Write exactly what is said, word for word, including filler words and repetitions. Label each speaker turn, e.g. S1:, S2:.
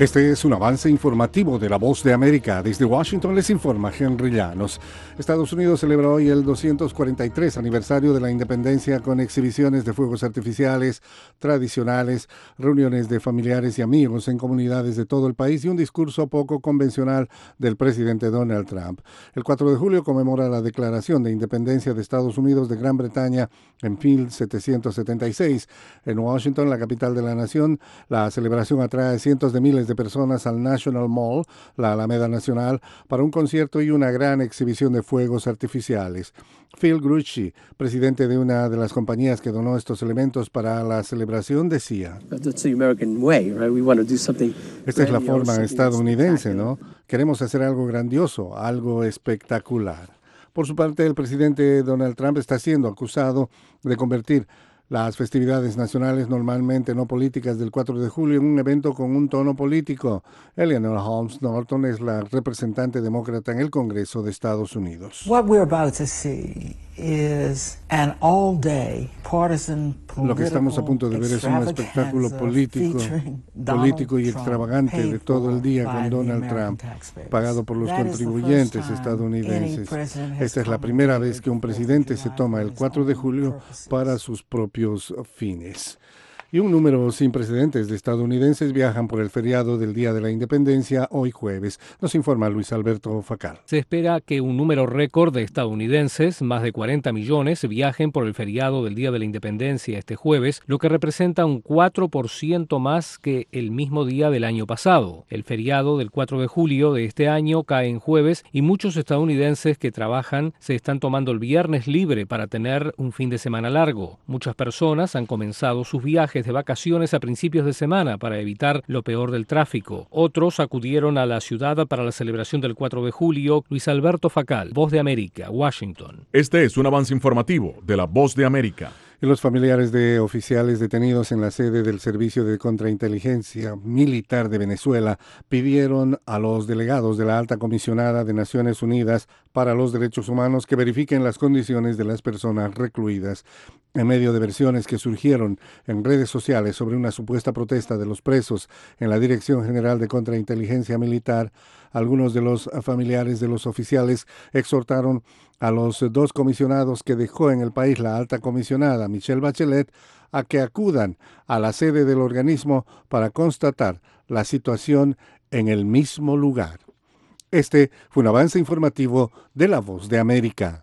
S1: Este es un avance informativo de La Voz de América. Desde Washington les informa Henry Llanos. Estados Unidos celebra hoy el doscientos cuarenta y tres aniversario de la independencia con exhibiciones de fuegos artificiales tradicionales, reuniones de familiares y amigos en comunidades de todo el país y un discurso poco convencional del presidente Donald Trump. El cuatro de julio conmemora la declaración de independencia de Estados Unidos de Gran Bretaña en mil setecientos setenta y seis. En Washington, la capital de la nación, la celebración atrae cientos de miles de personas al National Mall, la Alameda Nacional, para un concierto y una gran exhibición de fuegos artificiales. Phil Grucci, presidente de una de las compañías que donó estos elementos para la celebración, decía: Esta es la forma estadounidense, ¿no? Queremos hacer algo grandioso, algo espectacular. Por su parte, el presidente Donald Trump está siendo acusado de convertir las festividades nacionales normalmente no políticas del cuatro de julio en un evento con un tono político. Eleanor Holmes Norton es la representante demócrata en el Congreso de Estados Unidos.
S2: What we're about to see is an all-day partisan
S1: Lo que estamos a punto de ver es un espectáculo político, político y extravagante de todo el día con Donald Trump, pagado por los contribuyentes estadounidenses. Esta es la primera vez que un presidente se toma el cuatro de julio para sus propios fines. Y un número sin precedentes de estadounidenses viajan por el feriado del Día de la Independencia hoy jueves. Nos informa Luis Alberto Facal.
S3: Se espera que un número récord de estadounidenses, más de cuarenta millones, viajen por el feriado del Día de la Independencia este jueves, lo que representa un cuatro por ciento más que el mismo día del año pasado. El feriado del cuatro de julio de este año cae en jueves y muchos estadounidenses que trabajan se están tomando el viernes libre para tener un fin de semana largo. Muchas personas han comenzado sus viajes de vacaciones a principios de semana para evitar lo peor del tráfico. Otros acudieron a la ciudad para la celebración del cuatro de julio. Luis Alberto Facal, Voz de América, Washington.
S4: Este es un avance informativo de la Voz de América.
S1: Y los familiares de oficiales detenidos en la sede del Servicio de Contrainteligencia Militar de Venezuela pidieron a los delegados de la Alta Comisionada de Naciones Unidas para los Derechos Humanos que verifiquen las condiciones de las personas recluidas. En medio de versiones que surgieron en redes sociales sobre una supuesta protesta de los presos en la Dirección General de Contrainteligencia Militar, algunos de los familiares de los oficiales exhortaron a los dos comisionados que dejó en el país la alta comisionada Michelle Bachelet a que acudan a la sede del organismo para constatar la situación en el mismo lugar. Este fue un avance informativo de La Voz de América.